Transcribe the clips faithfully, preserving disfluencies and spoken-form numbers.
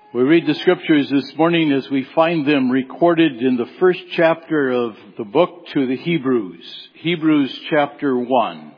We read the scriptures this morning as we find them recorded in the first chapter of the book to the Hebrews, Hebrews chapter one.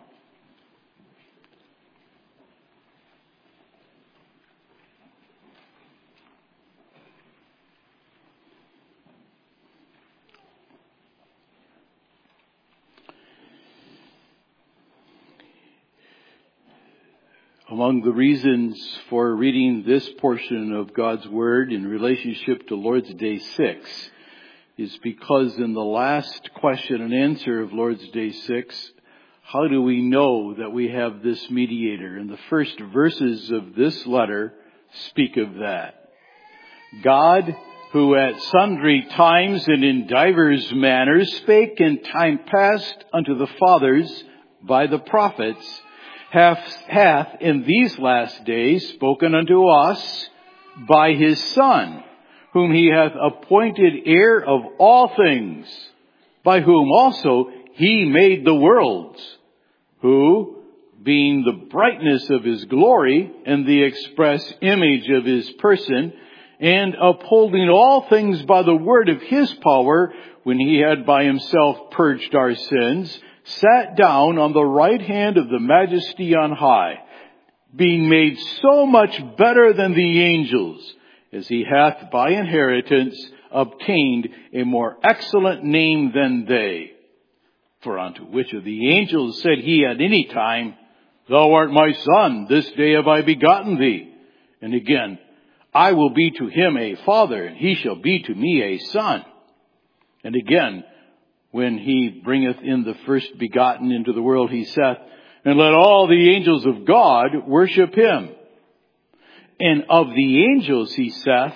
Among the reasons for reading this portion of God's Word in relationship to Lord's Day six is because in the last question and answer of Lord's Day six, how do we know that we have this mediator? And the first verses of this letter speak of that. God, who at sundry times and in divers manners spake in time past unto the fathers by the prophets, hath, hath in these last days spoken unto us by his Son, whom he hath appointed heir of all things, by whom also he made the worlds, who, being the brightness of his glory and the express image of his person, and upholding all things by the word of his power, when he had by himself purged our sins, sat down on the right hand of the Majesty on high, being made so much better than the angels, as he hath by inheritance obtained a more excellent name than they. For unto which of the angels said he at any time, Thou art my Son, this day have I begotten thee. And again, I will be to him a father, and he shall be to me a son. And again, when he bringeth in the first begotten into the world, he saith, And let all the angels of God worship him. And of the angels he saith,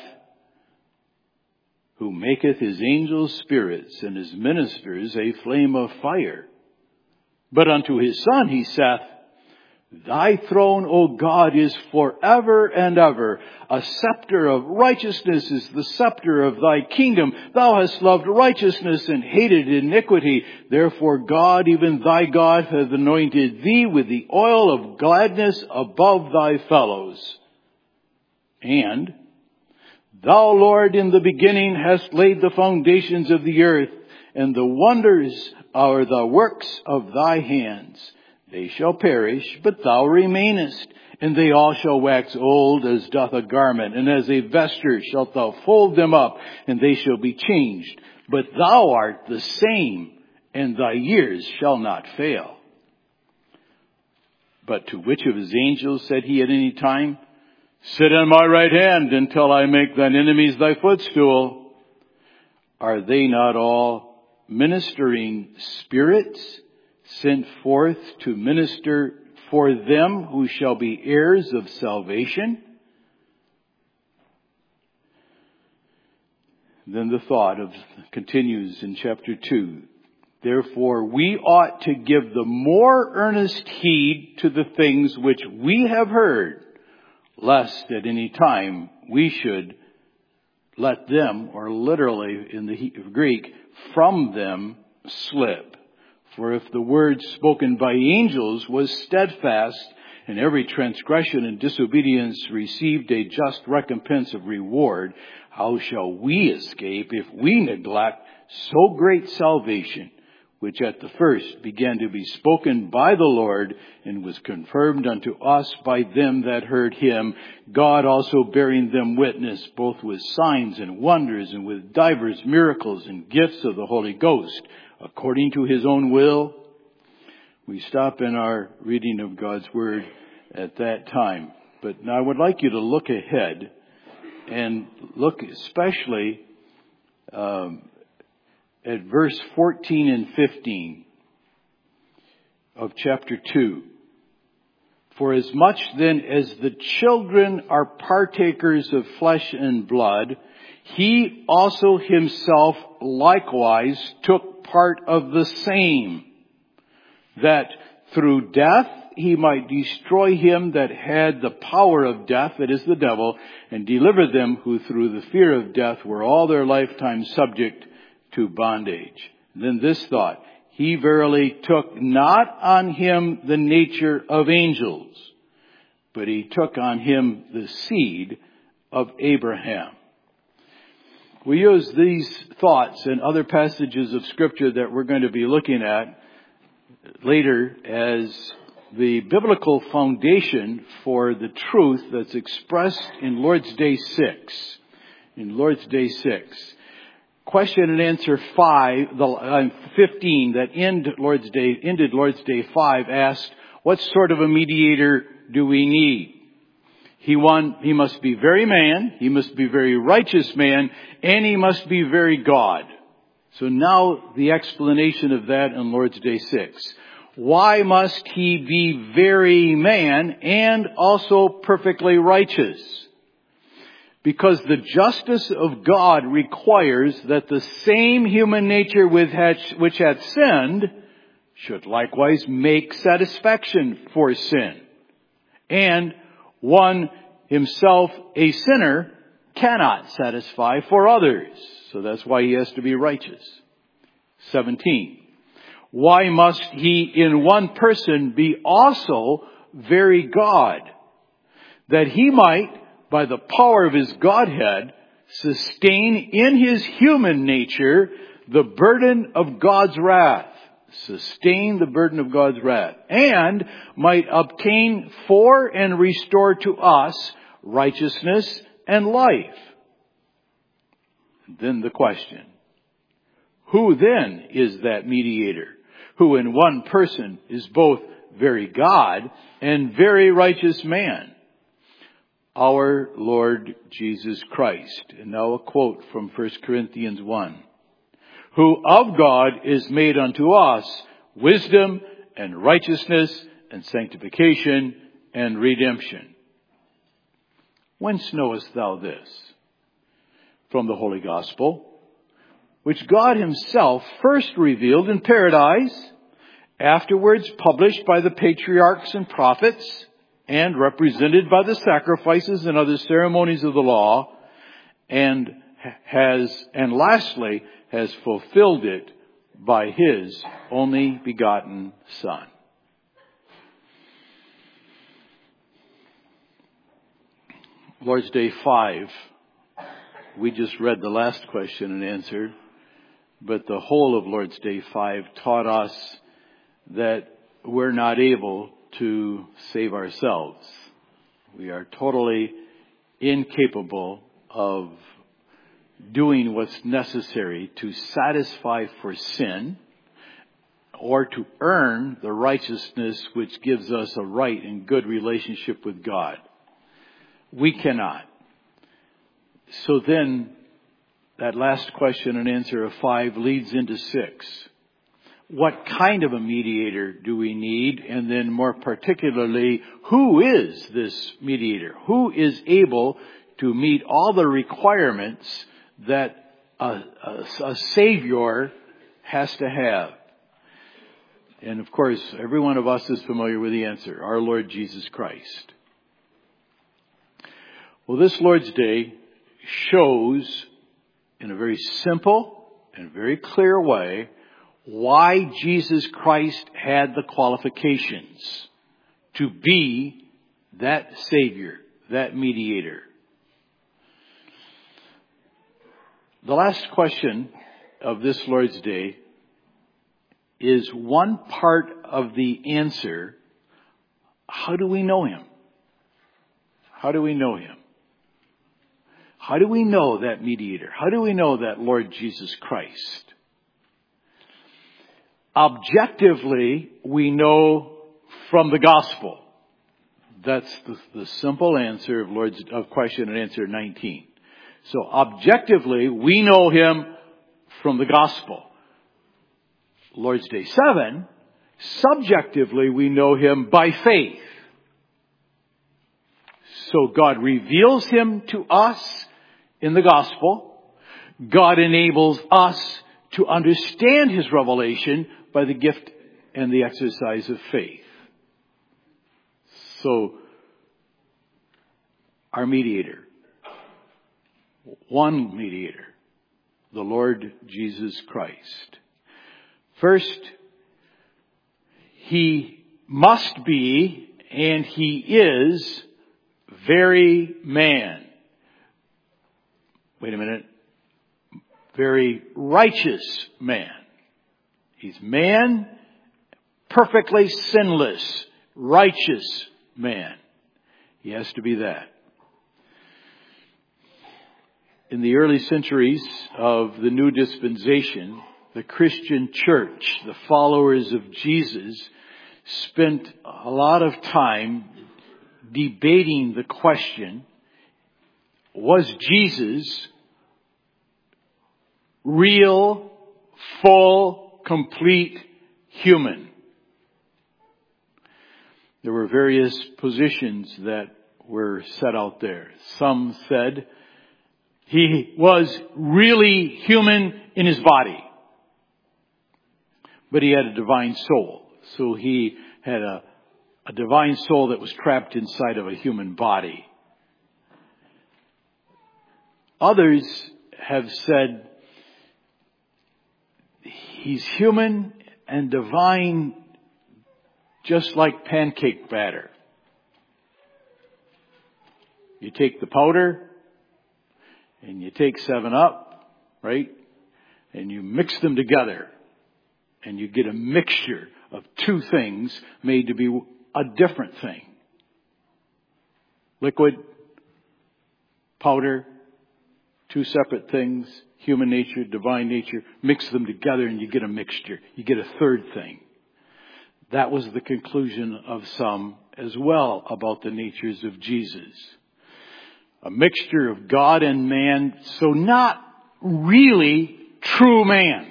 Who maketh his angels spirits, and his ministers a flame of fire. But unto his Son he saith, Thy throne, O God, is forever and ever. A scepter of righteousness is the scepter of thy kingdom. Thou hast loved righteousness and hated iniquity. Therefore God, even thy God, hath anointed thee with the oil of gladness above thy fellows. And thou, Lord, in the beginning hast laid the foundations of the earth, and the wonders are the works of thy hands. They shall perish, but thou remainest, and they all shall wax old as doth a garment, and as a vesture shalt thou fold them up, and they shall be changed. But thou art the same, and thy years shall not fail. But to which of his angels said he at any time, Sit on my right hand until I make thine enemies thy footstool? Are they not all ministering spirits, sent forth to minister for them who shall be heirs of salvation? Then the thought of continues in chapter two. Therefore we ought to give the more earnest heed to the things which we have heard, lest at any time we should let them, or literally in the Greek, from them slip. For if the word spoken by angels was steadfast, and every transgression and disobedience received a just recompense of reward, how shall we escape if we neglect so great salvation, which at the first began to be spoken by the Lord, and was confirmed unto us by them that heard him, God also bearing them witness, both with signs and wonders, and with divers miracles and gifts of the Holy Ghost, according to his own will. We stop in our reading of God's Word at that time. But now I would like you to look ahead and look especially um, at verse fourteen and fifteen of chapter two. For as much then as the children are partakers of flesh and blood, he also himself likewise took part of the same, that through death he might destroy him that had the power of death, that is the devil, and deliver them who through the fear of death were all their lifetime subject to bondage. And then this thought, he verily took not on him the nature of angels, but he took on him the seed of Abraham. We use these thoughts and other passages of Scripture that we're going to be looking at later as the biblical foundation for the truth that's expressed in Lord's Day six. In Lord's Day six. Question and answer five, the, uh, fifteen that end Lord's Day, ended Lord's Day five asked, what sort of a mediator do we need? He one, he must be very man, he must be very righteous man, and he must be very God. So now the explanation of that in Lord's Day six. Why must he be very man and also perfectly righteous? Because the justice of God requires that the same human nature which had sinned should likewise make satisfaction for sin. And one himself, a sinner, cannot satisfy for others. So that's why he has to be righteous. seventeen. Why must he in one person be also very God? That he might, by the power of his Godhead, sustain in his human nature the burden of God's wrath. Sustain the burden of God's wrath. And might obtain for and restore to us righteousness and life. Then the question. Who then is that mediator? Who in one person is both very God and very righteous man? Our Lord Jesus Christ. And now a quote from First Corinthians one. Who of God is made unto us wisdom and righteousness and sanctification and redemption. Whence knowest thou this? From the Holy Gospel, which God himself first revealed in paradise, afterwards published by the patriarchs and prophets, and represented by the sacrifices and other ceremonies of the law, and has, and lastly, has fulfilled it by his only begotten Son. Lord's Day five, we just read the last question and answer, but the whole of Lord's Day five taught us that we're not able to save ourselves. We are totally incapable of doing what's necessary to satisfy for sin or to earn the righteousness which gives us a right and good relationship with God. We cannot. So then that last question and answer of five leads into six. What kind of a mediator do we need? And then more particularly, who is this mediator? Who is able to meet all the requirements that a, a, a Savior has to have? And of course, every one of us is familiar with the answer. Our Lord Jesus Christ. Well, this Lord's Day shows in a very simple and very clear way why Jesus Christ had the qualifications to be that Savior, that mediator. The last question of this Lord's Day is one part of the answer. How do we know him? How do we know him? How do we know that mediator? How do we know that Lord Jesus Christ? Objectively, we know from the gospel. That's the, the simple answer of Lord's of question and answer nineteen. So objectively, we know him from the gospel. Lord's Day seven, subjectively, we know him by faith. So God reveals him to us in the gospel. God enables us to understand his revelation by the gift and the exercise of faith. So, our mediator, one mediator, the Lord Jesus Christ. First, he must be, and he is, very man. wait a minute, very righteous man. He's man, perfectly sinless, righteous man. He has to be that. In the early centuries of the new dispensation, the Christian church, the followers of Jesus, spent a lot of time debating the question, was Jesus real, full, complete human? There were various positions that were set out there. Some said he was really human in his body, but he had a divine soul. So he had a, a divine soul that was trapped inside of a human body. Others have said he's human and divine, just like pancake batter. You take the powder and you take seven up, right? And you mix them together and you get a mixture of two things made to be a different thing. Liquid, powder, two separate things, human nature, divine nature, mix them together and you get a mixture. You get a third thing. That was the conclusion of some as well about the natures of Jesus. A mixture of God and man, so not really true man.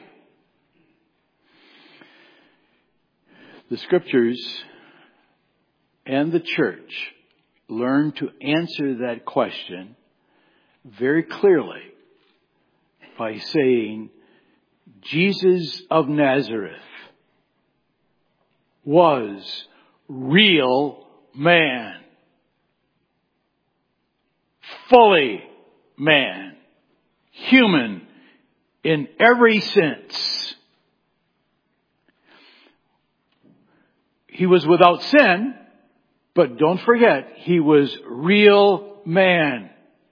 The scriptures and the church learn to answer that question very clearly by saying Jesus of Nazareth was real man. Fully man. Human in every sense. He was without sin, but don't forget, he was real man.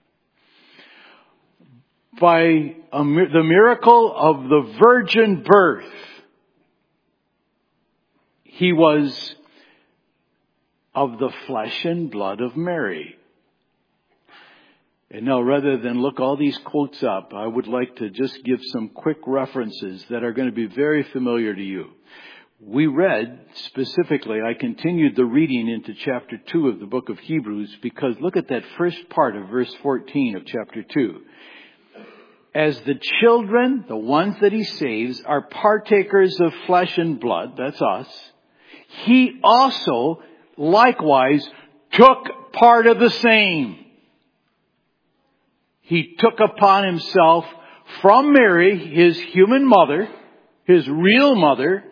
By a, the miracle of the virgin birth, he was of the flesh and blood of Mary. And now, rather than look all these quotes up, I would like to just give some quick references that are going to be very familiar to you. We read specifically, I continued the reading into chapter two of the book of Hebrews, because look at that first part of verse fourteen of chapter two. As the children, the ones that he saves, are partakers of flesh and blood, that's us, he also likewise took part of the same. He took upon himself from Mary, his human mother, his real mother,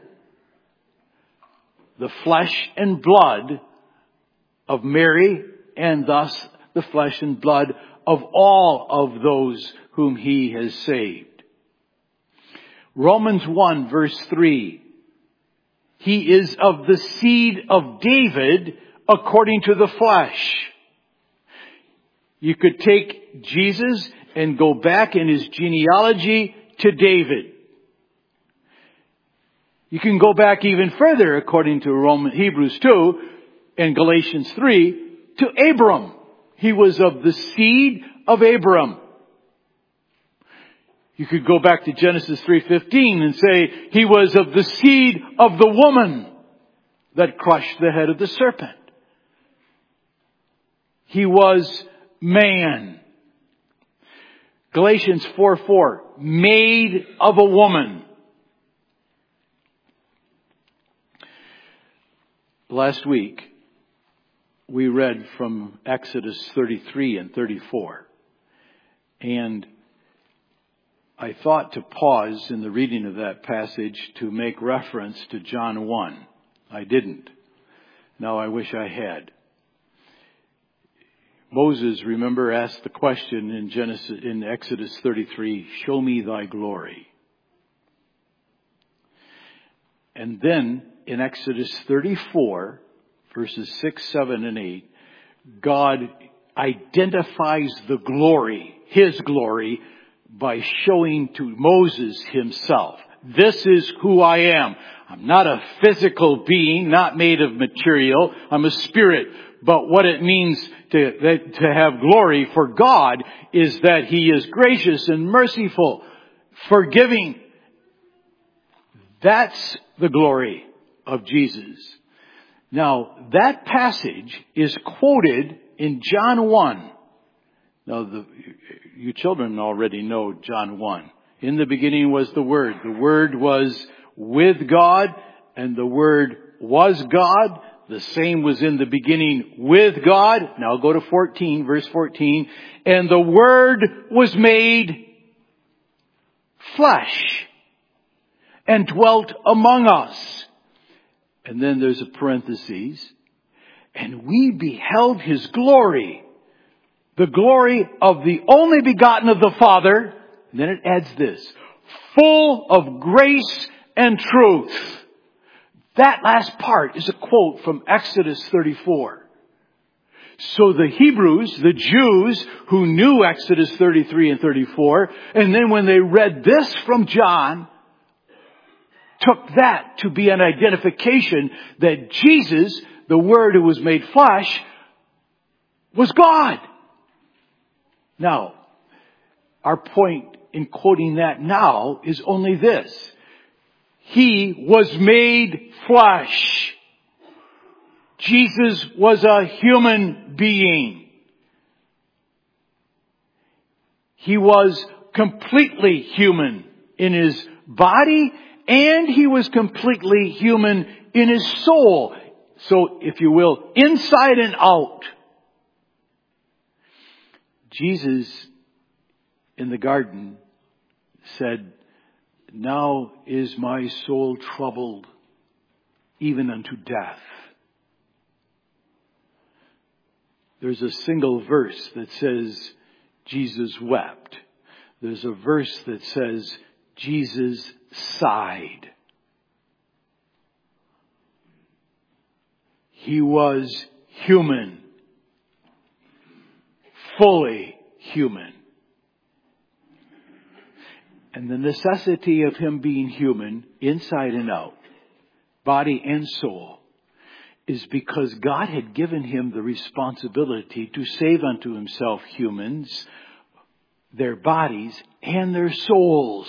the flesh and blood of Mary, and thus the flesh and blood of all of those whom he has saved. Romans one verse three. He is of the seed of David according to the flesh. You could take Jesus and go back in his genealogy to David. You can go back even further according to Roman Hebrews two and Galatians three to Abram. He was of the seed of Abram. You could go back to Genesis three fifteen and say he was of the seed of the woman that crushed the head of the serpent. He was man. Galatians four four, made of a woman. Last week, we read from Exodus thirty-three and thirty-four. And I thought to pause in the reading of that passage to make reference to John one. I didn't. Now I wish I had. Moses, remember, asked the question in Genesis, in Exodus thirty-three, show me thy glory. And then in Exodus thirty-four, verses six, seven, and eight, God identifies the glory, His glory, by showing to Moses himself. This is who I am. I'm not a physical being, not made of material. I'm a spirit. But what it means to, that, to have glory for God is that He is gracious and merciful, forgiving. That's the glory of Jesus. Now, that passage is quoted in John one. Now, the, you children already know John one. In the beginning was the Word. The Word was with God, and the Word was God. The same was in the beginning with God. Now go to fourteen, verse fourteen. And the Word was made flesh and dwelt among us. And then there's a parenthesis. And we beheld His glory, the glory of the only begotten of the Father. And then it adds this, full of grace and truth. That last part is a quote from Exodus thirty-four. So the Hebrews, the Jews who knew Exodus thirty-three and thirty-four, and then when they read this from John, took that to be an identification that Jesus, the Word who was made flesh, was God. Now, our point in quoting that now is only this. He was made flesh. Jesus was a human being. He was completely human in His body, and He was completely human in His soul. So, if you will, inside and out. Jesus in the garden said, now is my soul troubled, even unto death. There's a single verse that says Jesus wept. There's a verse that says Jesus sighed. He was human, fully human. And the necessity of Him being human, inside and out, body and soul, is because God had given Him the responsibility to save unto Himself humans, their bodies and their souls.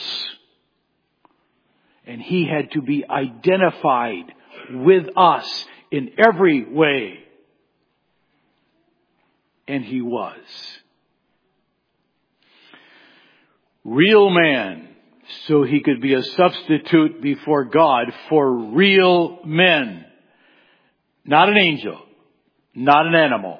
And He had to be identified with us in every way. And He was. Real man, so He could be a substitute before God for real men. Not an angel, not an animal.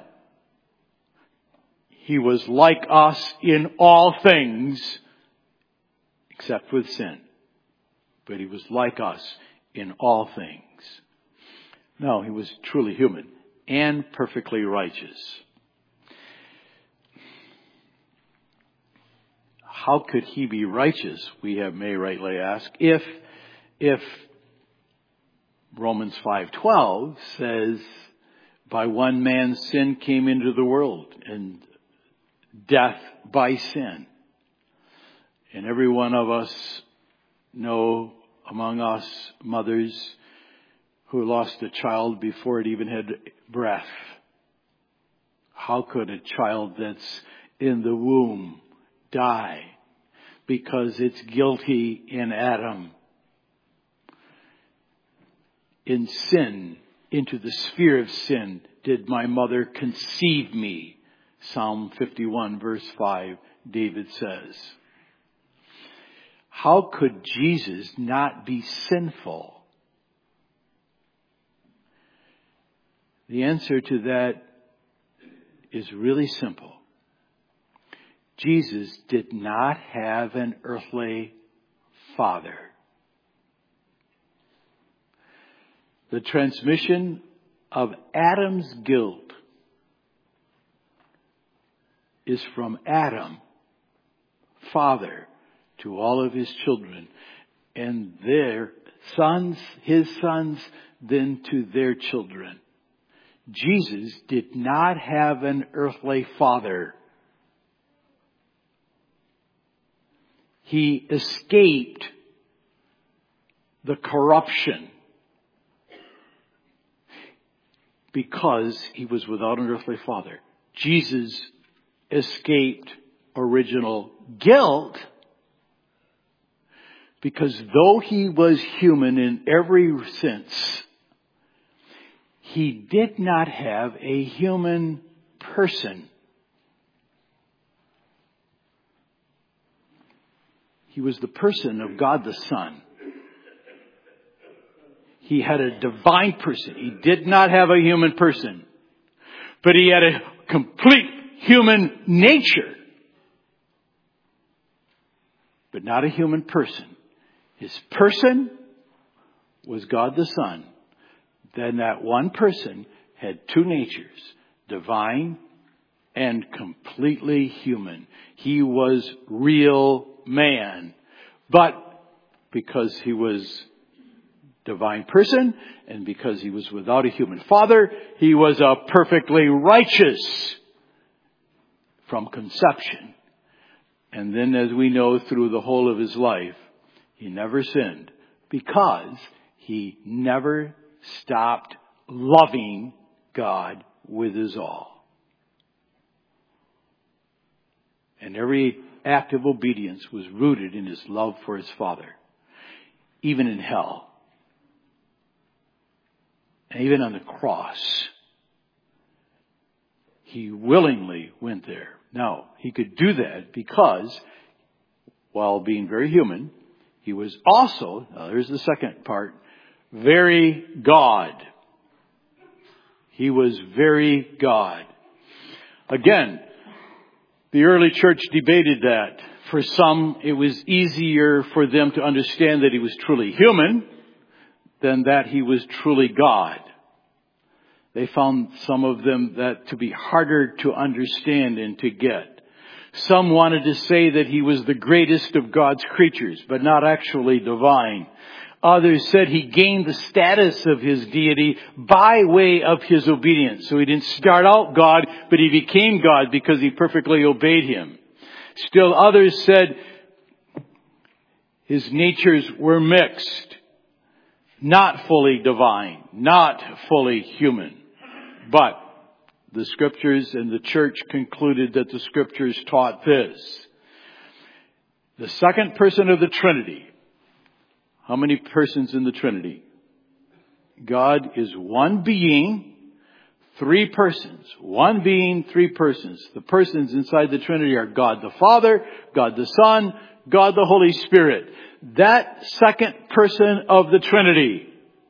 He was like us in all things, except with sin. But He was like us in all things. No, He was truly human and perfectly righteous. How could He be righteous, we have may rightly ask, if, if Romans five twelve says, by one man sin came into the world, and death by sin. And every one of us know among us mothers who lost a child before it even had breath. How could a child that's in the womb die? Because it's guilty in Adam. In sin, into the sphere of sin, did my mother conceive me. Psalm fifty-one verse five, David says. How could Jesus not be sinful? The answer to that is really simple. Jesus did not have an earthly father. The transmission of Adam's guilt is from Adam, father, to all of his children, and their sons, his sons, then to their children. Jesus did not have an earthly father. He escaped the corruption because he was without an earthly father. Jesus escaped original guilt because though he was human in every sense, he did not have a human person. He was the person of God the Son. He had a divine person. He did not have a human person. But he had a complete human nature. But not a human person. His person was God the Son. Then that one person had two natures, divine and completely human. He was real man. But because he was divine person and because he was without a human father, he was a perfectly righteous from conception. And then, as we know, through the whole of his life, he never sinned because he never stopped loving God with his all. And every act of obedience was rooted in his love for his Father. Even in hell. And even on the cross. He willingly went there. Now, he could do that because, while being very human, he was also, now there's the second part, very God. He was very God. Again, the early church debated that. For some, it was easier for them to understand that he was truly human than that he was truly God. They found some of them that to be harder to understand and to get. Some wanted to say that he was the greatest of God's creatures, but not actually divine. Others said he gained the status of his deity by way of his obedience. So he didn't start out God, but he became God because he perfectly obeyed him. Still others said his natures were mixed. Not fully divine, not fully human. But the Scriptures and the church concluded that the Scriptures taught this. The second person of the Trinity. How many persons in the Trinity? God is one being, three persons. One being, three persons. The persons inside the Trinity are God the Father, God the Son, God the Holy Spirit. That second person of the Trinity.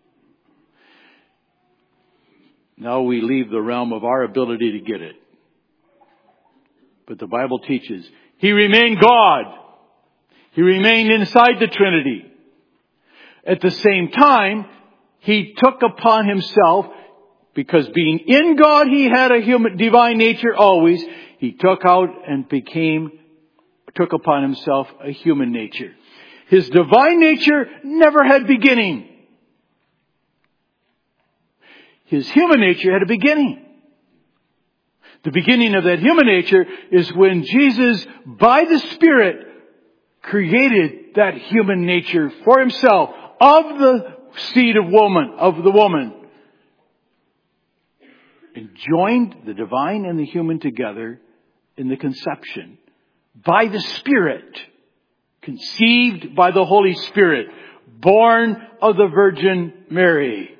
Now we leave the realm of our ability to get it. But the Bible teaches he remained God. He remained inside the Trinity. At the same time, he took upon himself, because being in God, he had a human, divine nature always. He took out and became, took upon himself a human nature. His divine nature never had beginning. His human nature had a beginning. The beginning of that human nature is when Jesus, by the Spirit, created that human nature for himself of the seed of woman, of the woman. And joined the divine and the human together in the conception by the Spirit. Conceived by the Holy Spirit. Born of the Virgin Mary.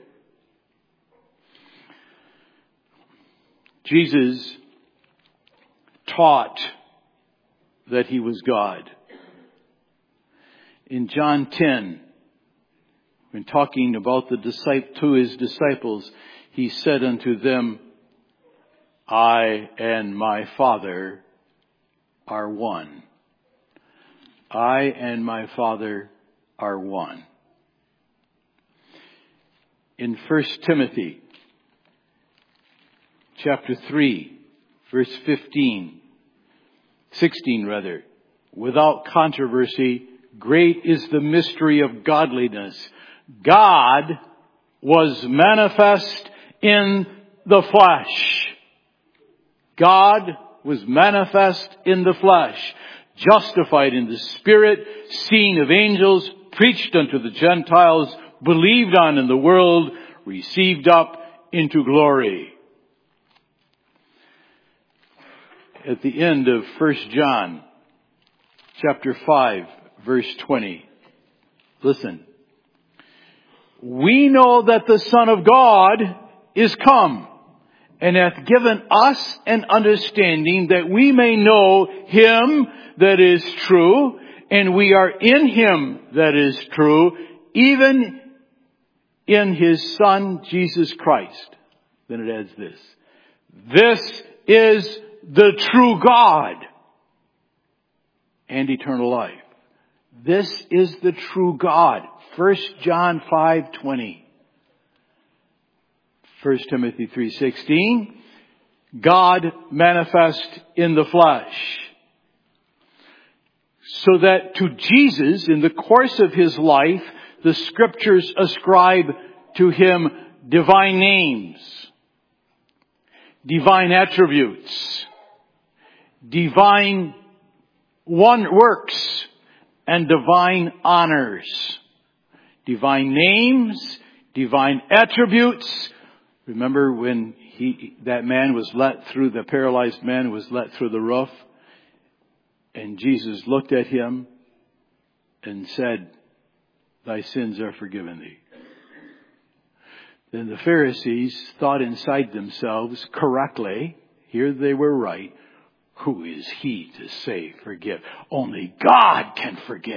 Jesus taught that he was God. In John ten, when talking about the disciple to his disciples, he said unto them, I and my Father are one. I and my Father are one. In First Timothy chapter three, verse fifteen, sixteen rather, without controversy, great is the mystery of godliness. God was manifest in the flesh. God was manifest in the flesh, justified in the Spirit, seen of angels, preached unto the Gentiles, believed on in the world, received up into glory. At the end of First John, chapter five, verse twenty, listen. We know that the Son of God is come, and hath given us an understanding that we may know Him that is true, and we are in Him that is true, even in His Son, Jesus Christ. Then it adds this. This is the true God and eternal life. This is the true God. First John five twenty. First Timothy three sixteen. God manifest in the flesh. So that to Jesus, in the course of His life, the Scriptures ascribe to Him divine names, divine attributes, divine one works, and divine honors. Divine names, divine attributes. Remember when he, that man was let through, the paralyzed man was let through the roof, and Jesus looked at him and said, thy sins are forgiven thee. Then the Pharisees thought inside themselves correctly, here they were right, who is he to say forgive? Only God can forgive.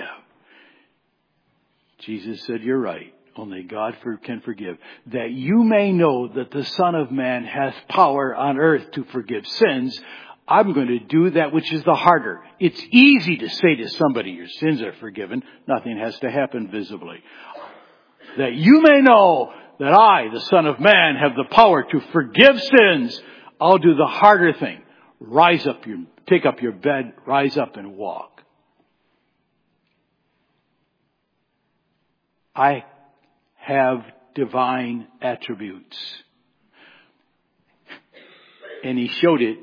Jesus said, you're right. Only God for, can forgive. That you may know that the Son of Man has power on earth to forgive sins, I'm going to do that which is the harder. It's easy to say to somebody, your sins are forgiven. Nothing has to happen visibly. That you may know that I, the Son of Man, have the power to forgive sins. I'll do the harder thing. Rise up, your, take up your bed, rise up and walk. I have divine attributes. And He showed it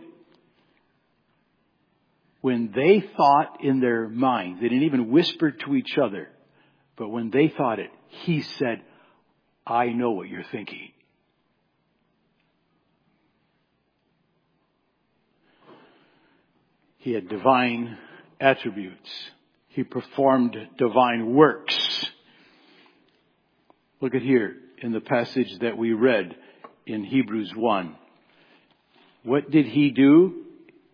when they thought in their mind. They didn't even whisper to each other. But when they thought it, He said, I know what you're thinking. He had divine attributes. He performed divine works. Look at here in the passage that we read in Hebrews one. What did He do?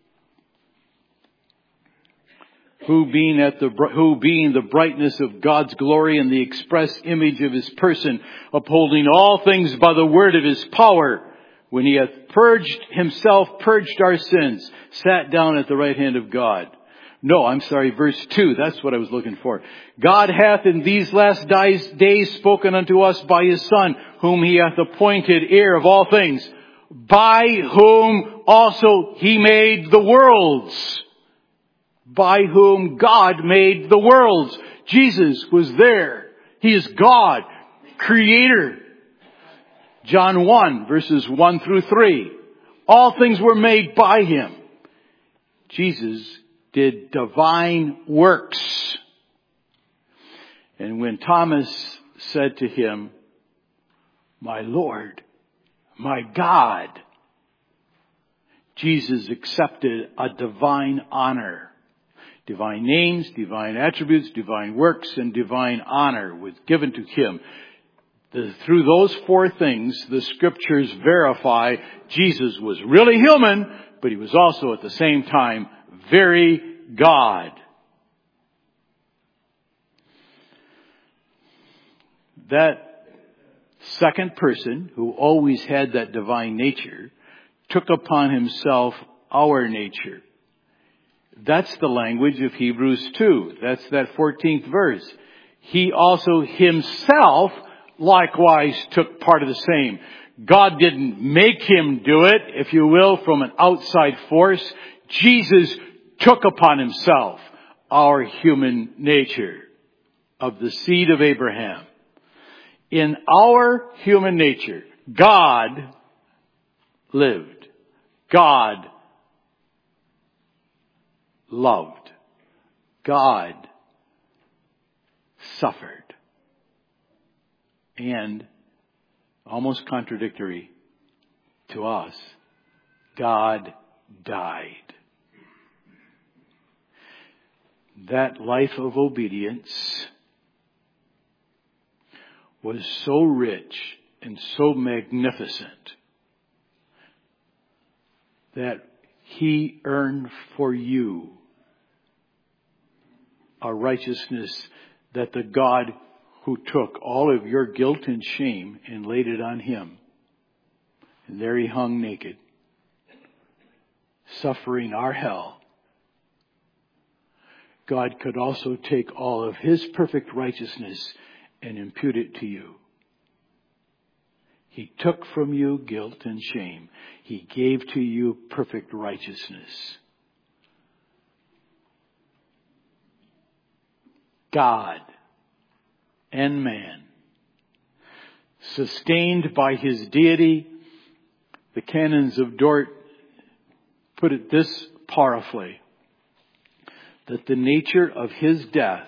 Who being at the, who being the brightness of God's glory and the express image of His person, upholding all things by the word of His power, when He hath purged Himself, purged our sins, sat down at the right hand of God. No, I'm sorry, verse two. That's what I was looking for. God hath in these last days spoken unto us by His Son, whom He hath appointed heir of all things, by whom also He made the worlds. By whom God made the worlds. Jesus was there. He is God, Creator. John one, verses one through three. All things were made by Him. Jesus did divine works. And when Thomas said to Him, my Lord, my God, Jesus accepted a divine honor. Divine names, divine attributes, divine works, and divine honor was given to Him. The, through those four things, the Scriptures verify Jesus was really human, but He was also at the same time very God. That second person, who always had that divine nature, took upon Himself our nature. That's the language of Hebrews two. That's that fourteenth verse. He also Himself likewise took part of the same. God didn't make Him do it, if you will, from an outside force. Jesus took upon Himself our human nature of the seed of Abraham. In our human nature, God lived. God loved. God suffered. And, almost contradictory to us, God died. That life of obedience was so rich and so magnificent that He earned for you a righteousness that the God who took all of your guilt and shame and laid it on Him. And there He hung naked, suffering our hell. God could also take all of His perfect righteousness and impute it to you. He took from you guilt and shame. He gave to you perfect righteousness. God and man, sustained by His deity. The canons of Dort put it this powerfully, that the nature of His death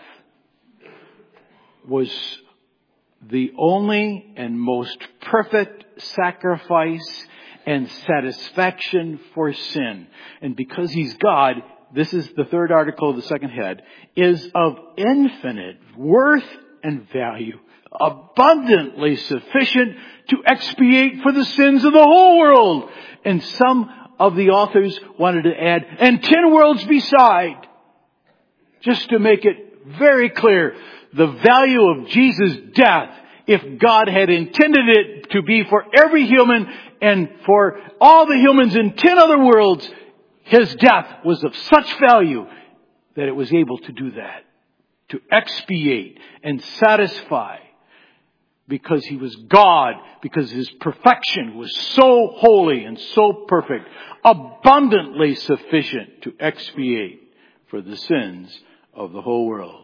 was the only and most perfect sacrifice and satisfaction for sin. And because He's God, this is the third article of the second head, is of infinite worth and value, abundantly sufficient to expiate for the sins of the whole world. And some of the authors wanted to add, and ten worlds beside, just to make it very clear the value of Jesus' death, if God had intended it to be for every human and for all the humans in ten other worlds. His death was of such value that it was able to do that. To expiate and satisfy. Because He was God. Because His perfection was so holy and so perfect. Abundantly sufficient to expiate for the sins of the whole world.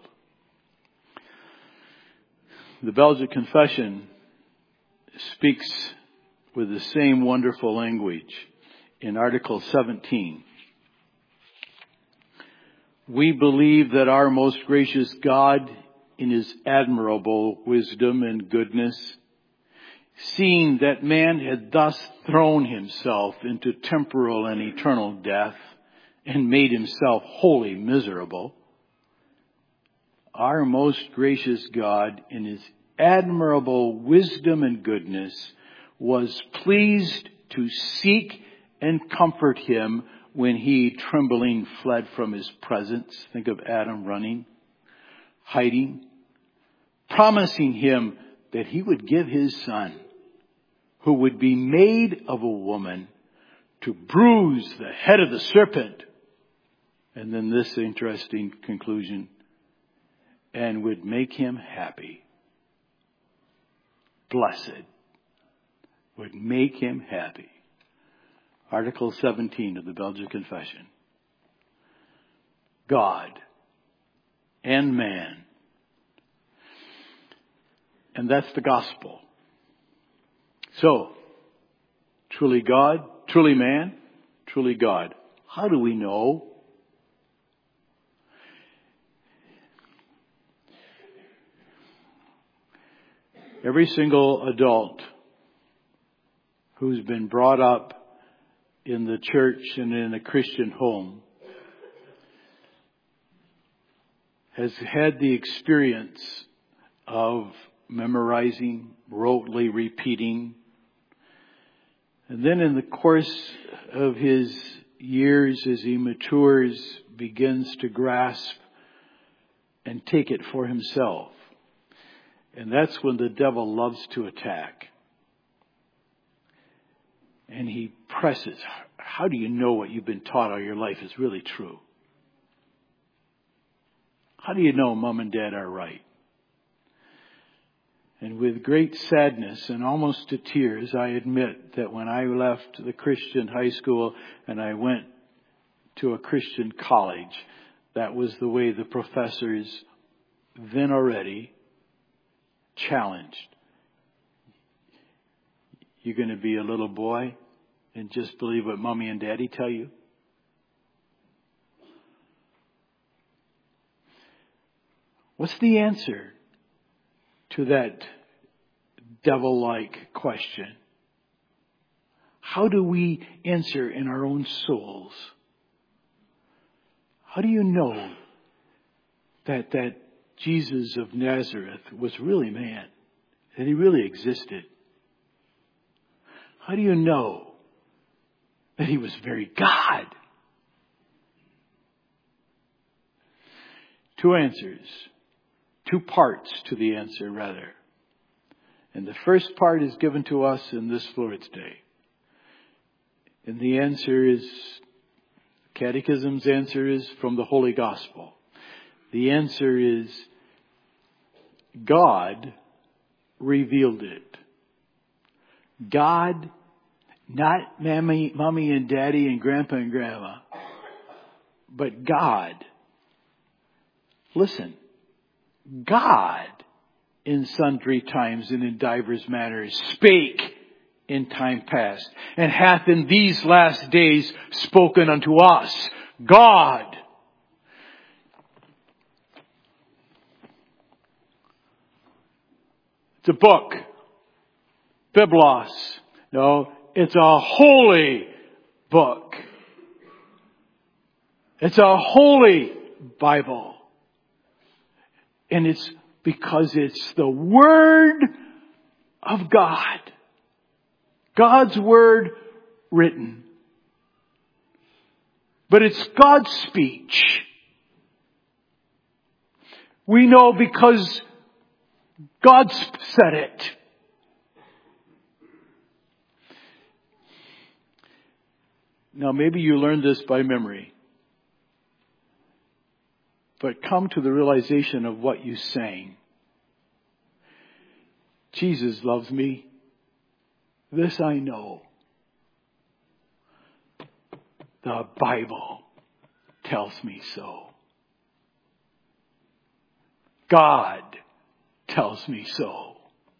The Belgic Confession speaks with the same wonderful language in Article seventeen. We believe that our most gracious God, in His admirable wisdom and goodness, seeing that man had thus thrown himself into temporal and eternal death and made himself wholly miserable, our most gracious God, in His admirable wisdom and goodness, was pleased to seek and comfort him when he, trembling, fled from His presence. Think of Adam running, hiding, promising him that He would give His Son, who would be made of a woman, to bruise the head of the serpent. And then this interesting conclusion, and would make him happy. Blessed. Would make him happy. Article seventeen of the Belgic Confession. God and man. And that's the gospel. So, truly God, truly man, truly God. How do we know? Every single adult who's been brought up in the church and in a Christian home has had the experience of memorizing, rotely repeating, and then in the course of his years as he matures, begins to grasp and take it for himself. And that's when the devil loves to attack. And he presses. How do you know what you've been taught all your life is really true? How do you know mom and dad are right? And with great sadness and almost to tears, I admit that when I left the Christian high school and I went to a Christian college, that was the way the professors then already challenged. You're going to be a little boy and just believe what mommy and daddy tell you? What's the answer to that devil-like question? How do we answer in our own souls? How do you know that that Jesus of Nazareth was really man? That he really existed? How do you know that he was very God? Two answers. Two parts to the answer, rather. And the first part is given to us in this Lord's Day. And the answer is, Catechism's answer is from the Holy Gospel. The answer is, God revealed it. God, not mommy, mommy and daddy and grandpa and grandma, but God. Listen, God in sundry times and in divers manners spake in time past, and hath in these last days spoken unto us. God. It's a book. Biblos. No, it's a holy book. It's a holy Bible. And it's because it's the Word of God. God's Word written. But it's God's speech. We know because God said it. Now maybe you learned this by memory. But come to the realization of what you sang. Jesus loves me. This I know. The Bible tells me so. God tells me so.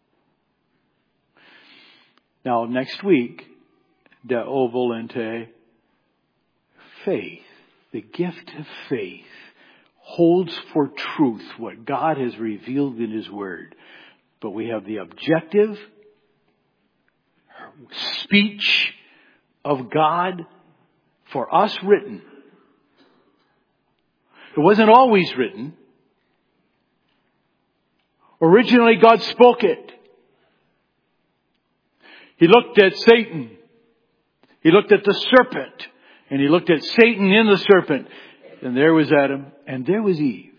Now next week, de volente, faith, the gift of faith, holds for truth what God has revealed in His Word. But we have the objective speech of God for us written. It wasn't always written. Originally God spoke it. He looked at Satan. He looked at the serpent. And He looked at Satan in the serpent. And there was Adam. And there was Eve.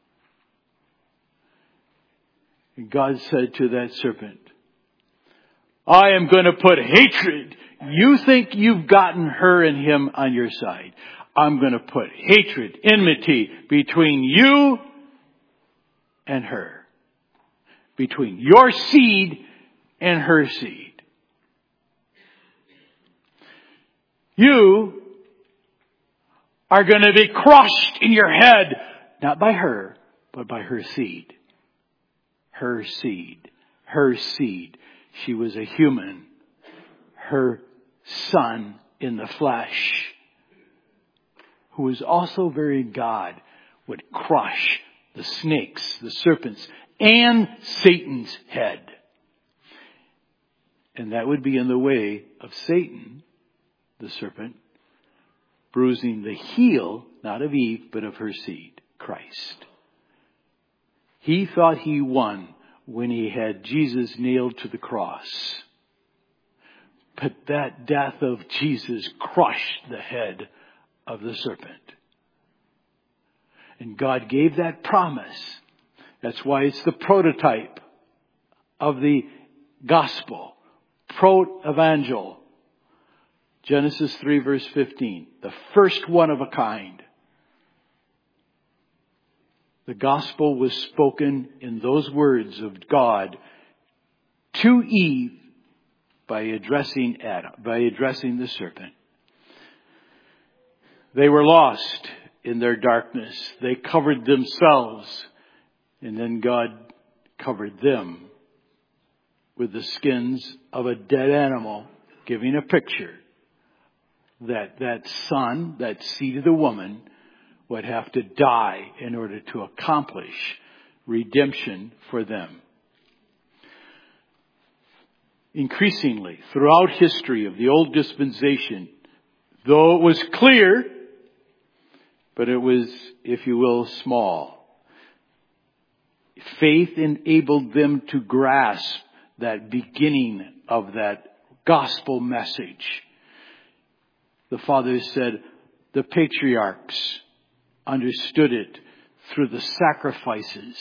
And God said to that serpent, I am going to put hatred. You think you've gotten her and him on your side. I'm going to put hatred, enmity between you and her. Between your seed and her seed. You are going to be crushed in your head, not by her, but by her seed. Her seed. Her seed. She was a human. Her son in the flesh, who was also very God, would crush the snakes, the serpents, and Satan's head. And that would be in the way of Satan, the serpent, bruising the heel, not of Eve, but of her seed, Christ. He thought he won when he had Jesus nailed to the cross. But that death of Jesus crushed the head of the serpent. And God gave that promise. That's why it's the prototype of the gospel. Pro-evangel. Genesis three verse fifteen. The first one of a kind. The gospel was spoken in those words of God to Eve by addressing Adam, by addressing the serpent. They were lost in their darkness. They covered themselves. And then God covered them with the skins of a dead animal, giving a picture that that son, that seed of the woman, would have to die in order to accomplish redemption for them. Increasingly, throughout history of the old dispensation, though it was clear, but it was, if you will, small, faith enabled them to grasp that beginning of that gospel message. The fathers said the patriarchs understood it through the sacrifices.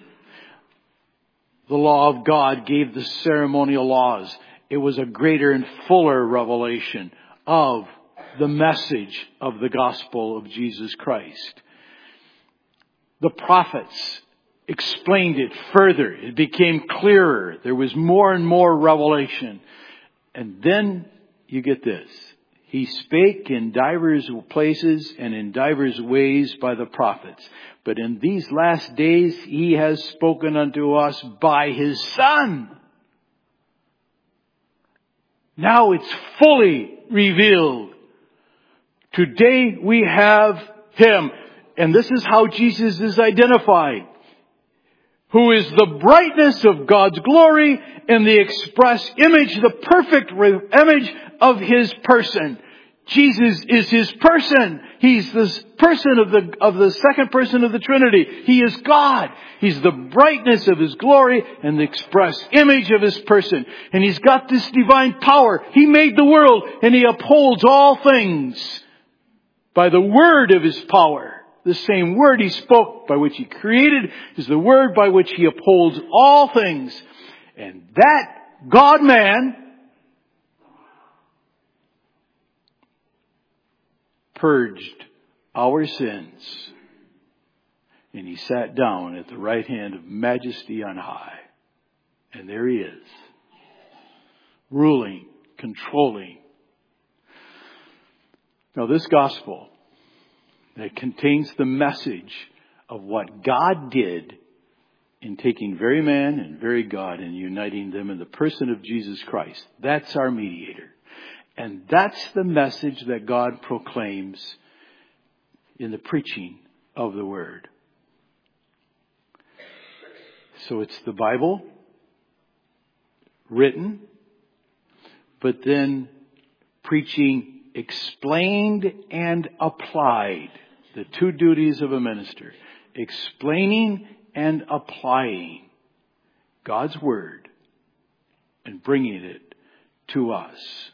The law of God gave the ceremonial laws. It was a greater and fuller revelation of the message of the gospel of Jesus Christ. The prophets explained it further. It became clearer. There was more and more revelation. And then you get this. He spake in divers places and in divers ways by the prophets. But in these last days he has spoken unto us by his Son. Now it's fully revealed. Today we have him. And this is how Jesus is identified. Who is the brightness of God's glory and the express image, the perfect image of his person. Jesus is his person. He's the person of the, of the second person of the Trinity. He is God. He's the brightness of his glory and the express image of his person. And he's got this divine power. He made the world and he upholds all things by the word of his power. The same word he spoke by which he created is the word by which he upholds all things. And that God-man purged our sins. And he sat down at the right hand of majesty on high. And there he is. Ruling, controlling. Now this gospel that contains the message of what God did in taking very man and very God and uniting them in the person of Jesus Christ. That's our mediator. And that's the message that God proclaims in the preaching of the Word. So it's the Bible, written, but then preaching explained and applied. The two duties of a minister. Explaining and applying God's Word and bringing it to us.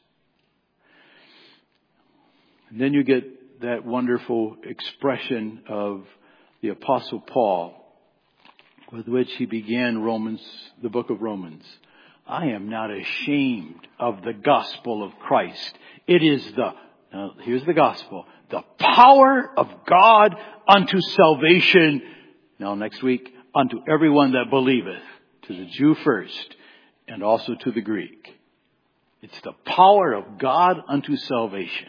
And then you get that wonderful expression of the Apostle Paul with which he began Romans, the book of Romans. I am not ashamed of the gospel of Christ. It is the, now here's the gospel, the power of God unto salvation. Now next week, unto everyone that believeth, to the Jew first, and also to the Greek. It's the power of God unto salvation.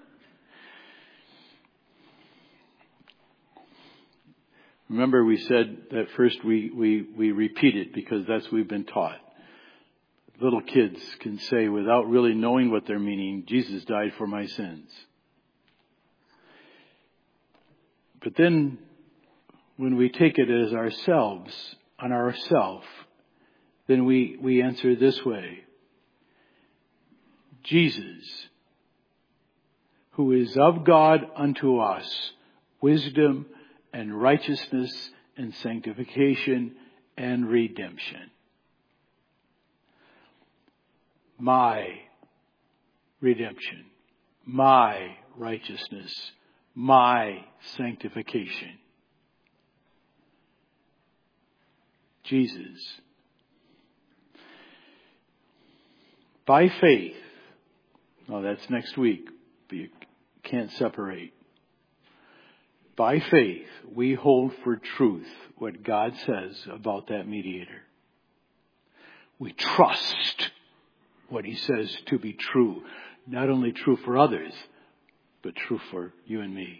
Remember we said that first we, we, we repeat it because that's what we've been taught. Little kids can say without really knowing what they're meaning, Jesus died for my sins. But then when we take it as ourselves, on ourself, then we, we answer this way. Jesus, who is of God unto us, wisdom and righteousness and sanctification and redemption. My redemption, my righteousness, my sanctification. Jesus. By faith. Oh, that's next week, but you can't separate. By faith, we hold for truth what God says about that mediator. We trust what he says to be true. Not only true for others, but true for you and me.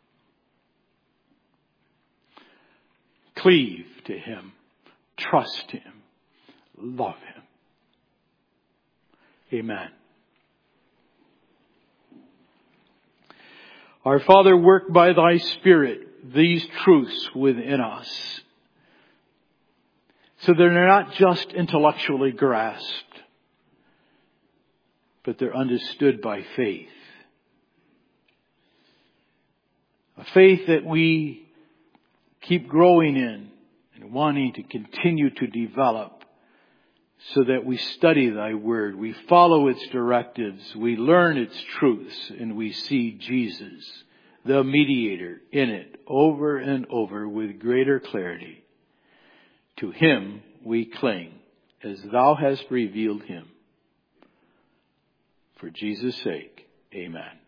Cleave to him. Trust him. Love him. Amen. Our Father, work by thy Spirit these truths within us, so they're not just intellectually grasped, but they're understood by faith. A faith that we keep growing in and wanting to continue to develop, so that we study thy word, we follow its directives, we learn its truths, and we see Jesus, the mediator, in it over and over with greater clarity. To him we cling, as thou hast revealed him. For Jesus' sake, amen.